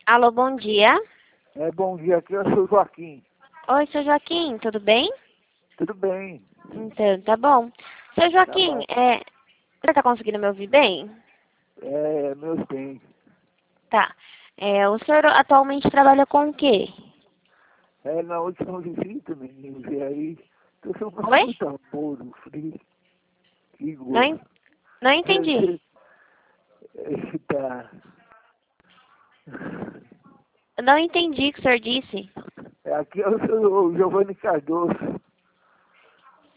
Alô, bom dia. Bom dia, aqui eu sou o Joaquim. Oi, seu Joaquim, tudo bem? Tudo bem? Então, tá bom. Seu Tá Joaquim, bom. você tá conseguindo me ouvir bem? Meus bens. Tá. O senhor atualmente trabalha com o quê? Na última visita, meninos, e aí, tô chamando Oi? muito amor, frio, Não, Igor. não entendi. Tá. Eu não entendi o que o senhor disse. Aqui eu sou o Giovanni Cardoso.